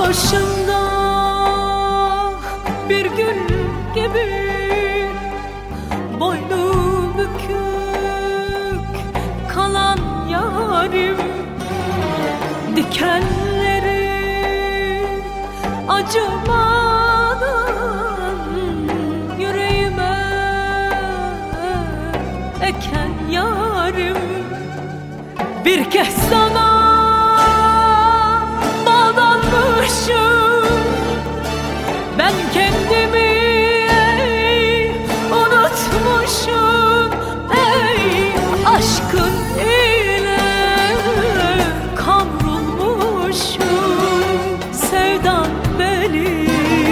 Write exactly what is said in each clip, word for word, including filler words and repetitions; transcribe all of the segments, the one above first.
Başında bir gül gibi boynu bükük kalan yarim, dikenleri acımadan yüreğime eken yarim. Bir kez sana ben kendimi ey, unutmuşum ey, aşkın ile kavrulmuşum. Sevdan beni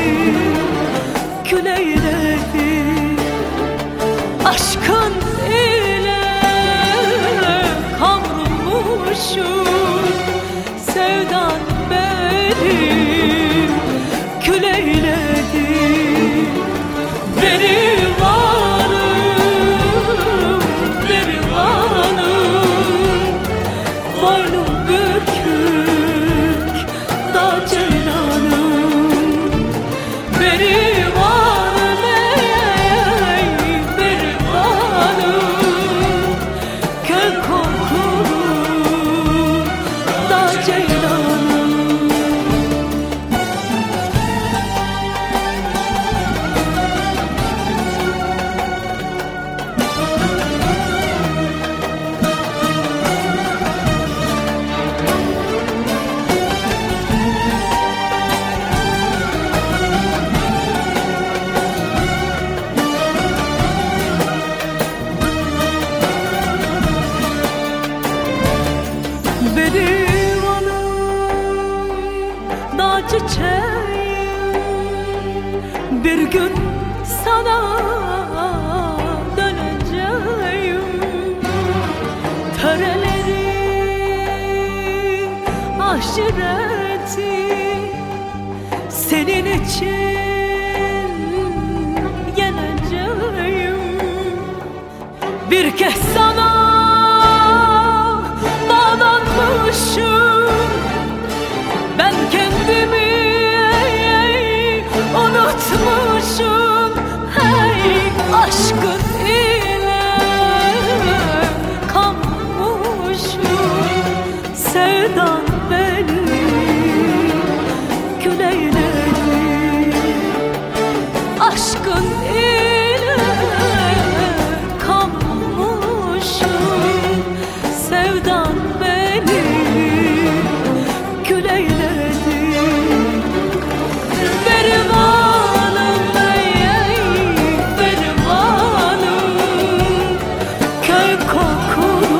kül eyledi, aşkın ile kavrulmuşum. Sevdan beni kül eyledi, benim varım, benim varım. Boynum bükük da ceylanım, benim varım ey, benim varım. Köl kokulu da ceylanım. Benim anım dağ çiçeğim, bir gün sana döneceğim. Töreleri aşireti senin için yeneceğim. Bir kez sana ben kendimi ey, unutmuşum hey, aşkın ile kanmışım. Sevdan beni kül eyledi, aşkın ile kanmışım. Sevdan beni kül eyledi, benim anım ey, benim anım. Köy kokulu